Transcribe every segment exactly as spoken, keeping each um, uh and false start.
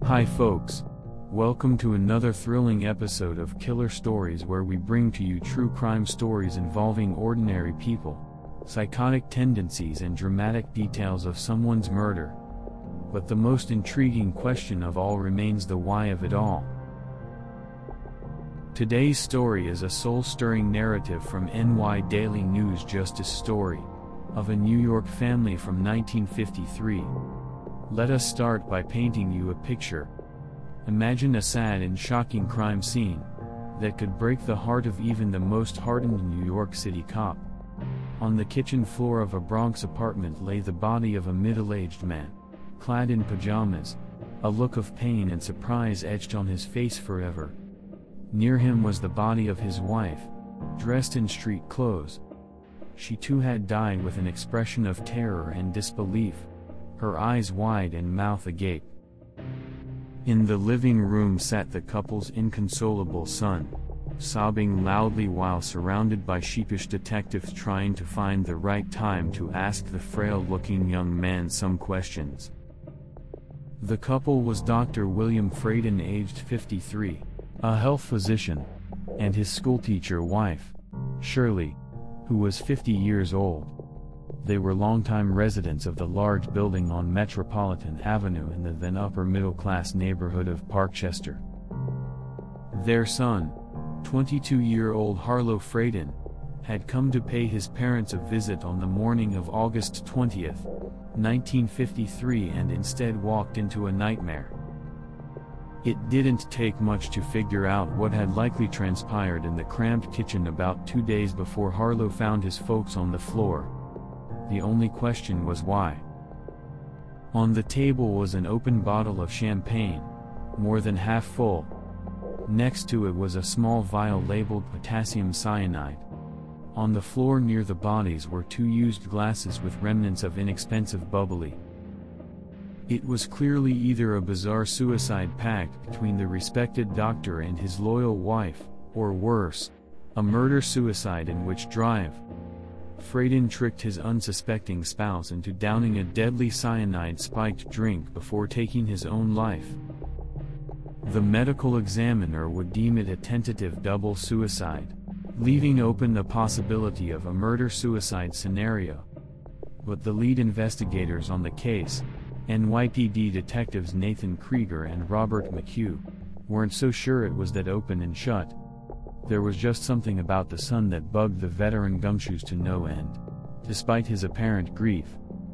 Hi folks. Welcome to another thrilling episode of Killer Stories, where we bring to you true crime stories involving ordinary people, psychotic tendencies and dramatic details of someone's murder. But the most intriguing question of all remains the why of it all. Today's story is a soul-stirring narrative from N Y Daily News Justice story of a New York family from nineteen fifty-three. Let us start by painting you a picture. Imagine a sad and shocking crime scene that could break the heart of even the most hardened New York City cop. On the kitchen floor of a Bronx apartment lay the body of a middle-aged man, clad in pajamas, a look of pain and surprise etched on his face forever. Near him was the body of his wife, dressed in street clothes. She too had died with an expression of terror and disbelief, her eyes wide and mouth agape. In the living room sat the couple's inconsolable son, sobbing loudly while surrounded by sheepish detectives trying to find the right time to ask the frail-looking young man some questions. The couple was Doctor William Frayden, aged fifty-three, a health physician, and his schoolteacher wife, Shirley, who was fifty years old. They were longtime residents of the large building on Metropolitan Avenue in the then upper-middle-class neighborhood of Parkchester. Their son, twenty-two-year-old Harlow Frayden, had come to pay his parents a visit on the morning of August twentieth, nineteen fifty-three, and instead walked into a nightmare. It didn't take much to figure out what had likely transpired in the cramped kitchen about two days before Harlow found his folks on the floor. The only question was why. On the table was an open bottle of champagne, more than half full. Next to it was a small vial labeled potassium cyanide. On the floor near the bodies were two used glasses with remnants of inexpensive bubbly. It was clearly either a bizarre suicide pact between the respected doctor and his loyal wife, or worse, a murder-suicide in which drive. Frayden tricked his unsuspecting spouse into downing a deadly cyanide-spiked drink before taking his own life. The medical examiner would deem it a tentative double suicide, leaving open the possibility of a murder-suicide scenario. But the lead investigators on the case, N Y P D detectives Nathan Krieger and Robert McHugh, weren't so sure it was that open and shut. There was just something about the son that bugged the veteran gumshoes to no end, despite his apparent grief.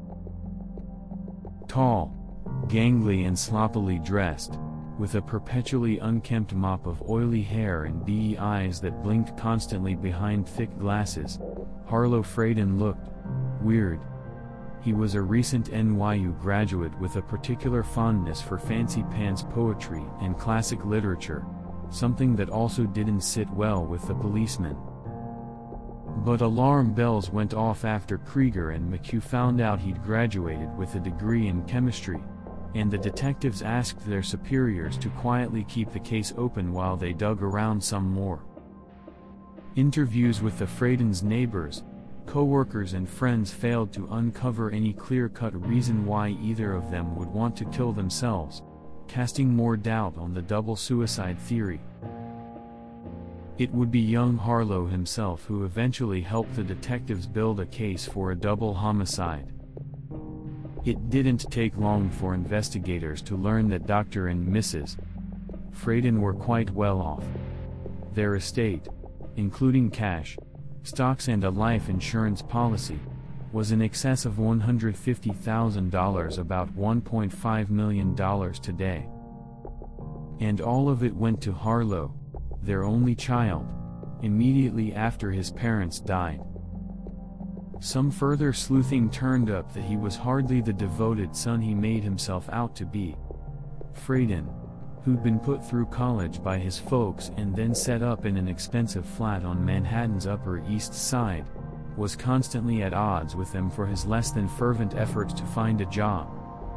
Tall, gangly and sloppily dressed, with a perpetually unkempt mop of oily hair and beady eyes that blinked constantly behind thick glasses, Harlow Frayden looked weird. He was a recent N Y U graduate with a particular fondness for fancy pants poetry and classic literature, something that also didn't sit well with the policemen. But alarm bells went off after Krieger and McHugh found out he'd graduated with a degree in chemistry, and the detectives asked their superiors to quietly keep the case open while they dug around some more. Interviews with the Fraydens' neighbors, co-workers and friends failed to uncover any clear-cut reason why either of them would want to kill themselves, casting more doubt on the double suicide theory. It would be young Harlow himself who eventually helped the detectives build a case for a double homicide. It didn't take long for investigators to learn that Doctor and Missus Frayden were quite well off. Their estate, including cash, stocks and a life insurance policy, was in excess of one hundred fifty thousand dollars, about one point five million dollars today. And all of it went to Harlow, their only child, immediately after his parents died. Some further sleuthing turned up that he was hardly the devoted son he made himself out to be. Frayden, who'd been put through college by his folks and then set up in an expensive flat on Manhattan's Upper East Side, was constantly at odds with them for his less than fervent efforts to find a job.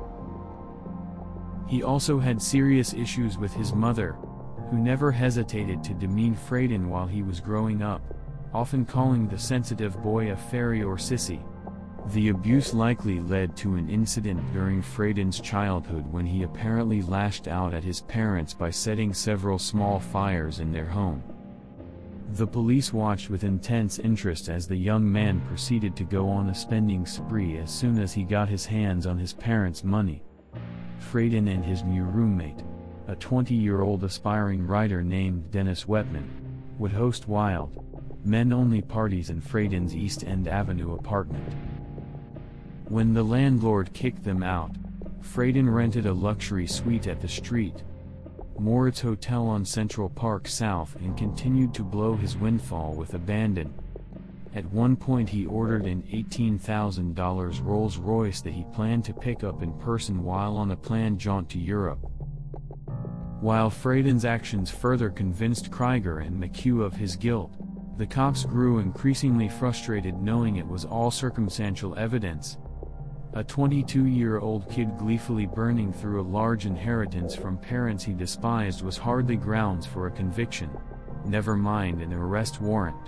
He also had serious issues with his mother, who never hesitated to demean Frayden while he was growing up, often calling the sensitive boy a fairy or sissy. The abuse likely led to an incident during Frieden's childhood when he apparently lashed out at his parents by setting several small fires in their home. The police watched with intense interest as the young man proceeded to go on a spending spree as soon as he got his hands on his parents' money. Frieden and his new roommate, a twenty-year-old aspiring writer named Dennis Wetman, would host wild, men-only parties in Frieden's East End Avenue apartment. When the landlord kicked them out, Frieden rented a luxury suite at the Street Moritz Hotel on Central Park South and continued to blow his windfall with abandon. At one point he ordered an eighteen thousand dollar Rolls-Royce that he planned to pick up in person while on a planned jaunt to Europe. While Frieden's actions further convinced Krieger and McHugh of his guilt, the cops grew increasingly frustrated knowing it was all circumstantial evidence. A twenty-two-year-old kid gleefully burning through a large inheritance from parents he despised was hardly grounds for a conviction, never mind an arrest warrant.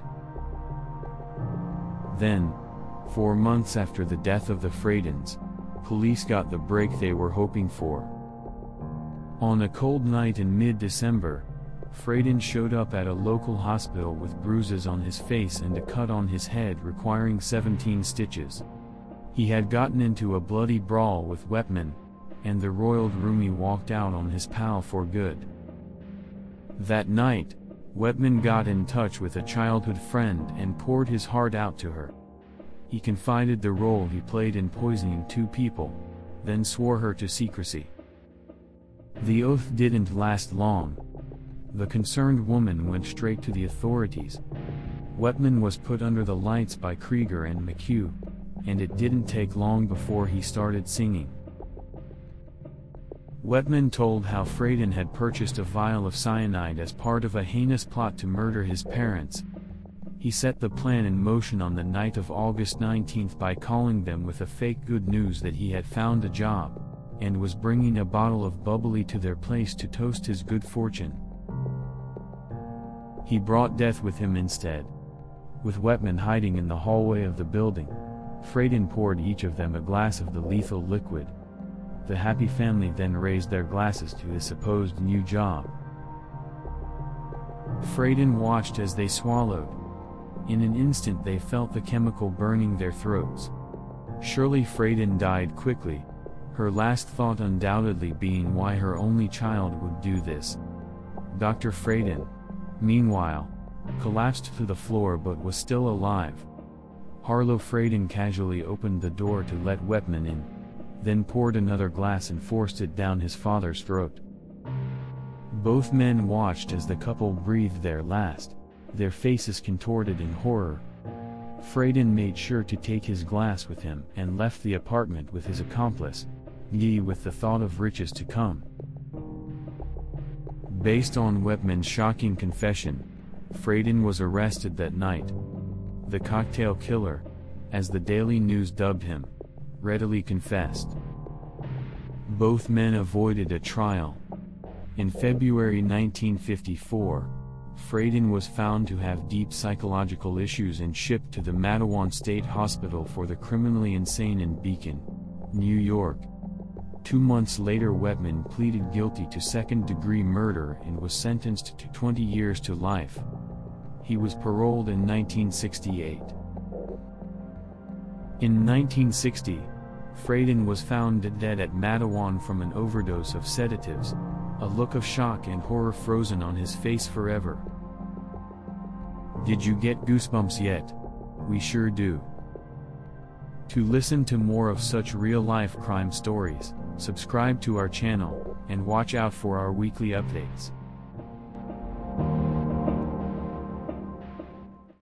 Then, four months after the death of the Friedens, police got the break they were hoping for. On a cold night in mid-December, Frieden showed up at a local hospital with bruises on his face and a cut on his head requiring seventeen stitches. He had gotten into a bloody brawl with Wetman, and the royal roomie walked out on his pal for good. That night, Wetman got in touch with a childhood friend and poured his heart out to her. He confided the role he played in poisoning two people, then swore her to secrecy. The oath didn't last long. The concerned woman went straight to the authorities. Wetman was put under the lights by Krieger and McHugh, and it didn't take long before he started singing. Wetman told how Frieden had purchased a vial of cyanide as part of a heinous plot to murder his parents. He set the plan in motion on the night of August nineteenth by calling them with a fake good news that he had found a job, and was bringing a bottle of bubbly to their place to toast his good fortune. He brought death with him instead. With Wetman hiding in the hallway of the building, Frieden poured each of them a glass of the lethal liquid. The happy family then raised their glasses to his supposed new job. Frieden watched as they swallowed. In an instant they felt the chemical burning their throats. Surely Frieden died quickly, her last thought undoubtedly being why her only child would do this. Doctor Frieden, meanwhile, collapsed to the floor but was still alive. Harlow Frieden casually opened the door to let Wetman in, then poured another glass and forced it down his father's throat. Both men watched as the couple breathed their last, their faces contorted in horror. Frieden made sure to take his glass with him and left the apartment with his accomplice, giddy with the thought of riches to come. Based on Wetman's shocking confession, Frieden was arrested that night. The cocktail killer, as the Daily News dubbed him, readily confessed. Both men avoided a trial. In February nineteen fifty-four, Frieden was found to have deep psychological issues and shipped to the Matawan State Hospital for the Criminally Insane in Beacon, New York. Two months later Wetman pleaded guilty to second-degree murder and was sentenced to twenty years to life. He was paroled in nineteen sixty-eight. In nineteen sixty, Frieden was found dead at Matawan from an overdose of sedatives, a look of shock and horror frozen on his face forever. Did you get goosebumps yet? We sure do. To listen to more of such real-life crime stories, subscribe to our channel, and watch out for our weekly updates.